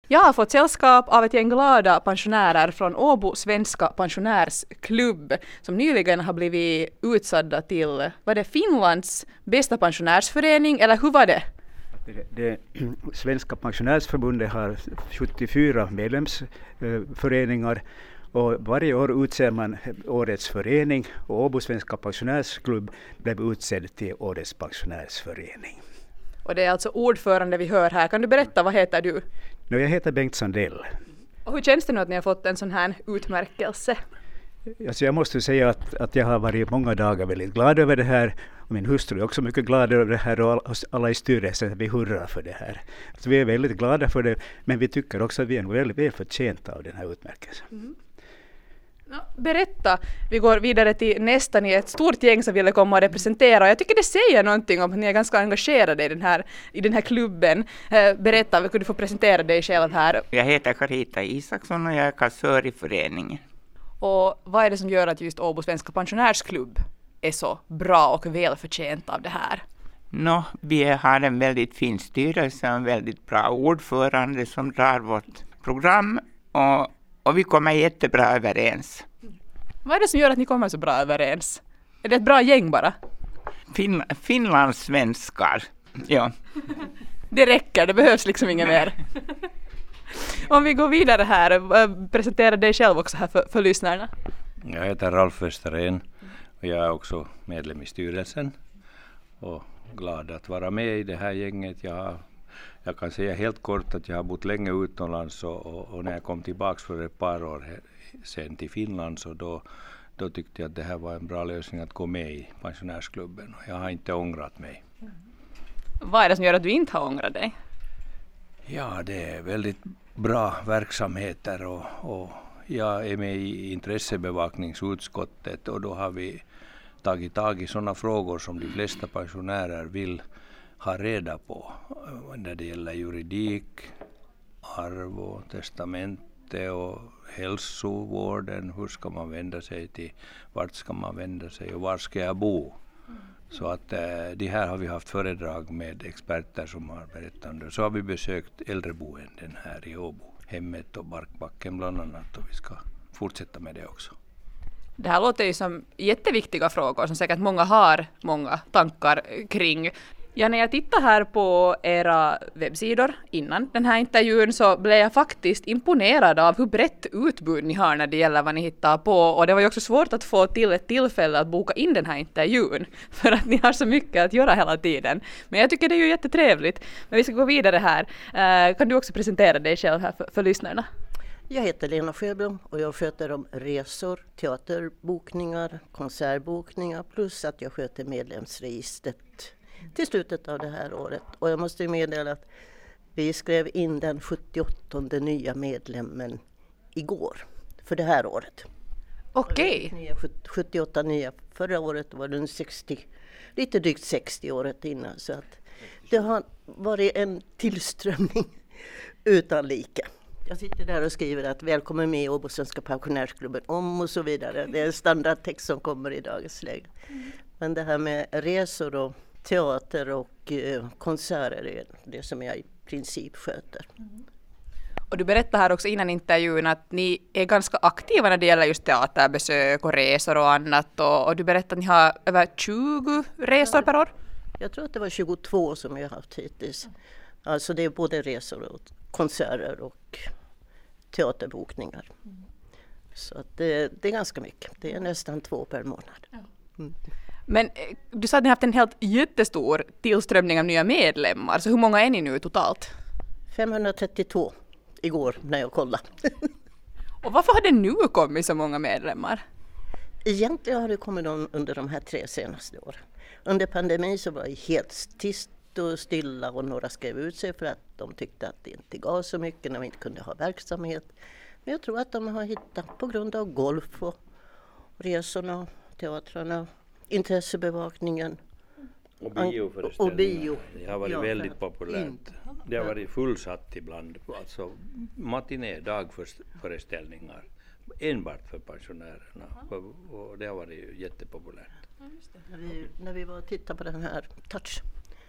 Jag har fått sällskap av ett gäng glada pensionärer från Åbo svenska pensionärsklubb som nyligen har blivit utsadda till, var det Finlands bästa pensionärsförening eller hur var det? Det Svenska pensionärsförbundet har 74 medlemsföreningar och varje år utser man årets förening och Åbo svenska pensionärsklubb blev utsedd till årets pensionärsförening. Och det är alltså ordförande vi hör här. Kan du berätta, vad heter du? Jag heter Bengt Sandell. Och hur känns det nu att ni har fått en sån här utmärkelse? Alltså jag måste säga att jag har varit många dagar väldigt glad över det här. Och min hustru är också mycket glad över det här och alla i styrelsen, vi hurrar för det här. Så vi är väldigt glada för det, men vi tycker också att vi är väldigt väl förtjänta av den här utmärkelsen. Mm. Berätta, vi går vidare till nästa. Ni är ett stort gäng som ville komma och representera. Jag tycker det säger någonting om att ni är ganska engagerade i den här klubben. Berätta, kan du få presentera dig själv här? Jag heter Carita Isaksson och jag är kassör i föreningen. Och vad är det som gör att just Åbo svenska pensionärsklubb är så bra och välförtjänt av det här? Vi har en väldigt fin styrelse och en väldigt bra ordförande som drar vårt program och vi kommer jättebra överens. Vad är det som gör att ni kommer så bra överens? Är det ett bra gäng bara? Finlands svenskar, ja. Det räcker, det behövs liksom inget mer. Om vi går vidare här, presentera dig själv också här för lyssnarna. Jag heter Ralf Westerén och jag är också medlem i styrelsen och glad att vara med i det här gänget. Jag kan säga helt kort att jag har bott länge utomlands och när jag kom tillbaka för ett par år sen till Finland så då tyckte jag att det här var en bra lösning att gå med i pensionärsklubben och jag har inte ångrat mig. Vad är det som gör att du inte har ångrat dig? Ja, det är väldigt bra verksamheter och jag är med i intressebevakningsutskottet och då har vi tagit tag i sådana frågor som de flesta pensionärer vill ha reda på när det gäller juridik, arv och testamente och hälsovården. Hur ska man vända sig till, vart ska man vända sig och var ska jag bo? Så att det här har vi haft föredrag med experter som har berättat om det. Så har vi besökt äldreboenden här i Åbo, Hemmet och Barkbacken bland annat och vi ska fortsätta med det också. Det här låter ju som jätteviktiga frågor som säkert många har många tankar kring. Ja, när jag tittar här på era webbsidor innan den här intervjun så blev jag faktiskt imponerad av hur brett utbud ni har när det gäller vad ni hittar på. Och det var ju också svårt att få till ett tillfälle att boka in den här intervjun för att ni har så mycket att göra hela tiden. Men jag tycker det är ju jättetrevligt. Men vi ska gå vidare här. Kan du också presentera dig själv här för lyssnarna? Jag heter Lena Sjöblom och jag sköter om resor, teaterbokningar, konsertbokningar plus att jag sköter medlemsregistret till slutet av det här året. Och jag måste meddela att vi skrev in den 78 nya medlemmen igår för det här året. Okej. 78 nya. Förra året var det 60, lite drygt 60 året innan. Så att det har varit en tillströmning utan like. Jag sitter där och skriver att välkommen med i Åbo svenska pensionärsklubben om och så vidare. Det är en standardtext som kommer i dagens läge. Men det här med resor och teater och konserter är det som jag i princip sköter. Och du berättade här också innan intervjun att ni är ganska aktiva när det gäller just teaterbesök och resor och annat. Och du berättade att ni har över 20 resor per år. Jag tror att det var 22 som jag har haft hittills. Alltså det är både resor och konserter och teaterbokningar. Så att det är ganska mycket. Det är nästan 2 per månad. Mm. Men du sa att ni har haft en helt jättestor tillströmning av nya medlemmar. Så hur många är ni nu totalt? 532 igår när jag kollade. Och varför har det nu kommit så många medlemmar? Egentligen har det kommit under de här 3 senaste åren. Under pandemin så var det helt tyst och stilla och några skrev ut sig för att de tyckte att det inte gav så mycket när vi inte kunde ha verksamhet. Men jag tror att de har hittat på grund av golf och resorna, teatrarna, intressebevakningen och bioföreställningar. Och bio. Det har varit väldigt populärt. Det har varit fullsatt ibland. Alltså matiné dagföreställningar enbart för pensionärerna. Och det har varit jättepopulärt. När vi var och tittade på den här Touch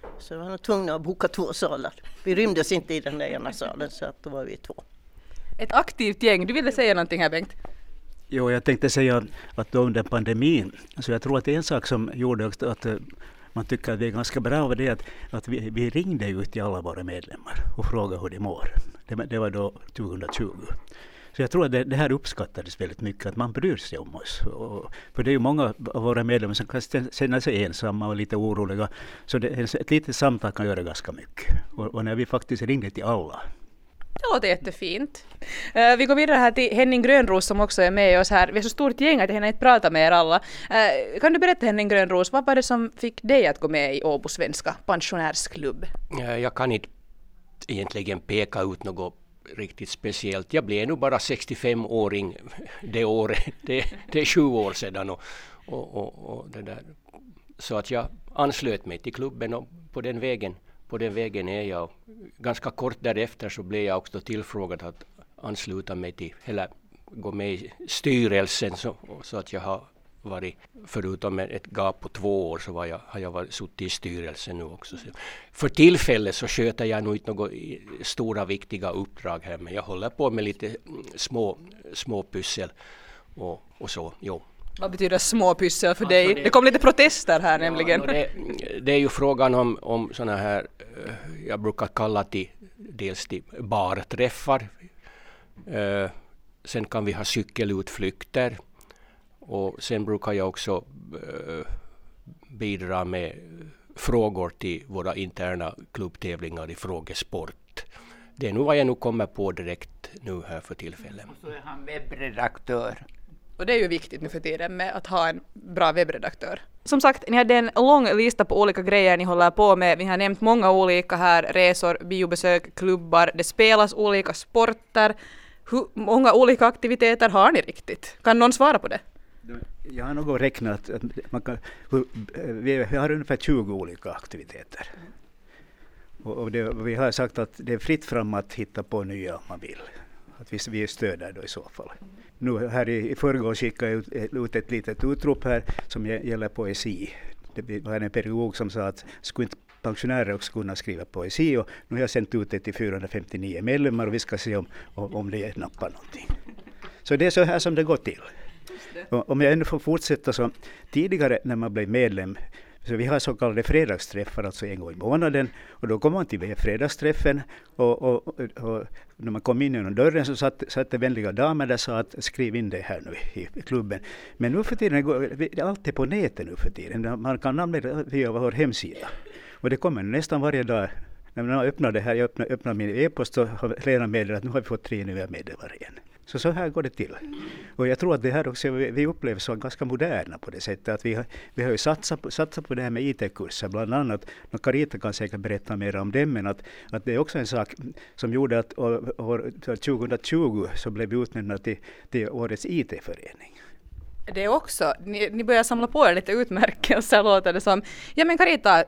Så vi var nog tvungna att boka 2 salar. Vi rymdes inte i den där ena salen, så att då var vi 2. Ett aktivt gäng. Du ville säga någonting här, Bengt? Jo, jag tänkte säga att då under pandemin, så jag tror att det är en sak som gjorde att man tycker att det är ganska bra av det att vi ringde ut till alla våra medlemmar och frågade hur de mår. Det var då 2020. Så jag tror att det här uppskattades väldigt mycket, att man bryr sig om oss. För det är ju många av våra medlemmar som kan känna sig ensamma och lite oroliga. Så ett litet samtal kan göra ganska mycket. Och när vi faktiskt ringde till alla. Det låter jättefint. Vi går vidare här till Henning Grönros som också är med oss här. Vi är så stort gäng att jag hinner inte prata med er alla. Kan du berätta, Henning Grönros, vad var det som fick dig att gå med i Åbo svenska pensionärsklubb? Jag kan inte egentligen peka ut något riktigt speciellt. Jag blev nog bara 65-åring det året. Det är 7 år sedan och det där. Så att jag anslöt mig till klubben och på den vägen är jag. Ganska kort därefter så blev jag också tillfrågad att ansluta mig till, eller gå med i styrelsen så att jag har varit, förutom ett gap på 2 år så har jag suttit i styrelsen nu också. Så för tillfället så sköter jag nog inte några stora viktiga uppdrag här, men jag håller på med lite små pyssel och så, jo. Vad betyder små pyssel för dig? Det kom lite protester här nämligen. Det är ju frågan om såna här, jag brukar kalla dels till barträffar. Sen kan vi ha cykelutflykter. Och sen brukar jag också bidra med frågor till våra interna klubbtävlingar i frågesport. Det är nog vad jag nu kommer på direkt nu här för tillfället. Och så är han webbredaktör. Och det är ju viktigt nu för tiden med att ha en bra webbredaktör. Som sagt, ni hade en lång lista på olika grejer ni håller på med. Vi har nämnt många olika här, resor, biobesök, klubbar, det spelas olika sporter. Hur många olika aktiviteter har ni riktigt? Kan någon svara på det? Jag har nog räknat att vi har ungefär 20 olika aktiviteter. Och vi har sagt att det är fritt fram att hitta på nya om man vill. Att vi stöder då i så fall. Nu här i förrgår skickade jag ut ett litet utrop här som gäller poesi. Det var en pedagog som sa att skulle inte pensionärer också kunna skriva poesi, och nu har jag sänt ut det till 459 medlemmar och vi ska se om det nappar någonting. Så det är så här som det går till. Om jag ännu får fortsätta så tidigare när man blev medlem, så vi har så kallade fredagsträffar, alltså en gång i månaden, och då kom man till fredagsträffen och när man kom in genom dörren så satt det vänliga damer där och sa att skriv in det här nu i klubben. Men nu för tiden, allt är på nätet nu för tiden, man kan anmäla via vår hemsida. Och det kommer nästan varje dag. När man öppnar det här, jag öppnar min e-post och har flera medlemmar att nu har vi fått 3 nya medlemmar igen. Så här går det till. Och jag tror att det här också, vi upplever som ganska moderna på det sättet att vi har ju satsat på det här med IT-kurser bland annat. Och Carita kan säkert berätta mer om det, men att det är också en sak som gjorde att år 2020 så blev vi utnämnda till årets IT-förening. Det är också, ni börjar samla på er lite utmärkelser, låter det som. Ja men Carita,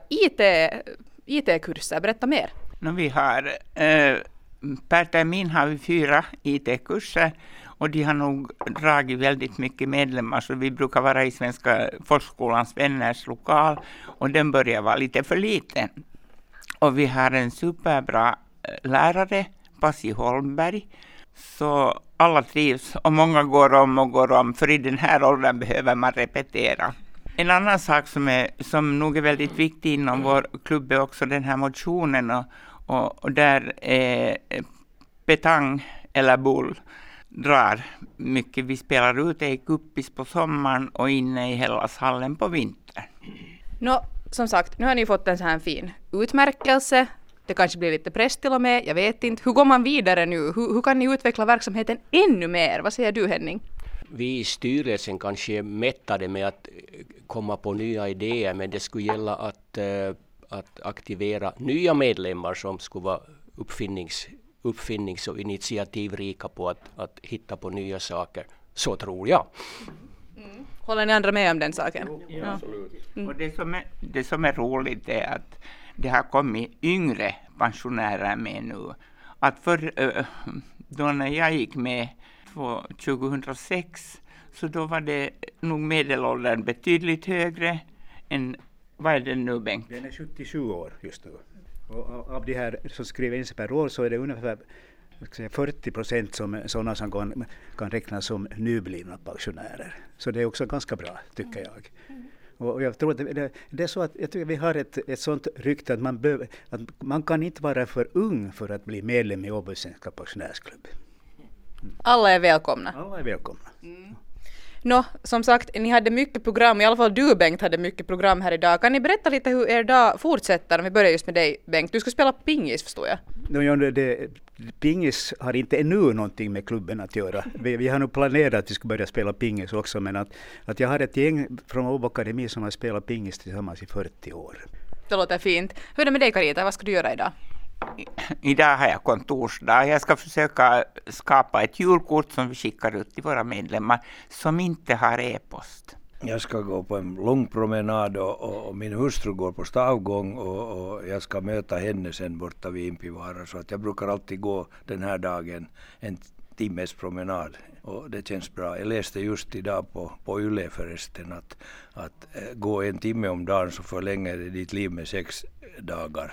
IT-kurser, berätta mer. Vi har, per termin har vi 4 IT-kurser och de har nog dragit väldigt mycket medlemmar, så vi brukar vara i Svenska folkskolans vänners lokal och den börjar vara lite för liten. Och vi har en superbra lärare, Pasi Holmberg, så alla trivs och många går om, för i den här åldern behöver man repetera. En annan sak som nog är väldigt viktig inom vår klubb är också den här motionen och där är petang eller boll drar mycket. Vi spelar ute i Kuppis på sommaren och inne i Hellashallen på vintern. Som sagt, nu har ni fått en så här fin utmärkelse. Det kanske blir lite press till och med, jag vet inte. Hur går man vidare nu? Hur kan ni utveckla verksamheten ännu mer? Vad säger du, Henning? Vi i styrelsen kanske är mättade med att komma på nya idéer, men det skulle gälla att aktivera nya medlemmar som skulle vara uppfinnings- och initiativrika på att hitta på nya saker. Så tror jag. Håller ni andra med om den saken? Ja, absolut. Och det som är roligt är att det har kommit yngre pensionärer med nu. Att då när jag gick med 2006 så då var det nog medelåldern betydligt högre än Vad är den nu, Bengt? Den är 77 år just nu. Och av de här som skriver in sig per år så är det ungefär 40% som sådana som kan räknas som nyblivna pensionärer. Så det är också ganska bra, tycker jag. Och jag tror att det är så att jag tycker vi har ett sådant rykte att man kan inte vara för ung för att bli medlem i Åbo svenska pensionärsklubb. Alla är välkomna. Alla är välkomna. Nå, som sagt, ni hade mycket program, i alla fall du Bengt hade mycket program här idag. Kan ni berätta lite hur er dag fortsätter? Om vi börjar just med dig Bengt. Du ska spela pingis, förstår jag. Pingis har inte ännu någonting med klubben att göra. Vi har nog planerat att vi ska börja spela pingis också, men att jag har ett gäng från Åbo Akademi som har spelat pingis tillsammans i 40 år. Det låter fint. Hur är det med dig Carita? Vad ska du göra idag? Idag har jag kontorsdag. Jag ska försöka skapa ett julkort som vi skickar ut till våra medlemmar som inte har e-post. Jag ska gå på en lång promenad och min hustru går på stavgång och jag ska möta henne sen borta vid Impivaara. Så att jag brukar alltid gå den här dagen en timmes promenad och det känns bra. Jag läste just idag på Yle förresten att gå en timme om dagen så förlänger det ditt liv med 6 dagar.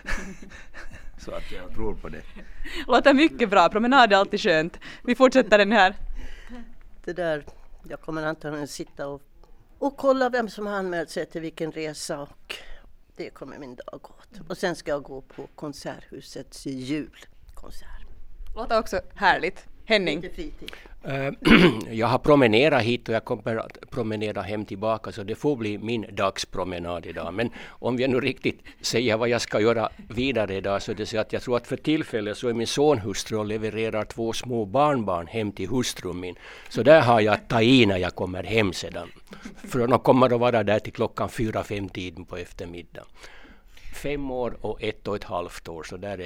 Så att jag tror på det. Låter mycket bra. Promenad är alltid skönt. Vi fortsätter den här. Det där, jag kommer antagligen sitta och kolla vem som har anmält sig till vilken resa och det kommer min dag åt. Och sen ska jag gå på Konserthusets julkonsert. Låter också härligt. Henning? Lite fritid. Jag har promenerat hit och jag kommer att promenera hem tillbaka, så det får bli min dagspromenad idag. Men om jag nu riktigt säger vad jag ska göra vidare idag, så det är så att jag tror att för tillfället så är min sonhustru och levererar 2 små barnbarn hem till hustrun min. Så där har jag att ta i när jag kommer hem sedan. För de kommer att vara där till klockan 4-5 tiden på eftermiddagen. 5 år och 1,5 år, så där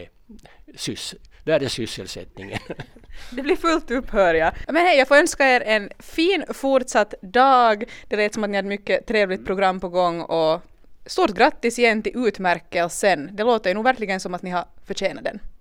är sysselsättningen. Det blir fullt upp, hör jag. Men hej, jag får önska er en fin fortsatt dag. Det lät som att ni hade mycket trevligt program på gång och stort grattis igen till utmärkelsen. Det låter ju nog verkligen som att ni har förtjänat den.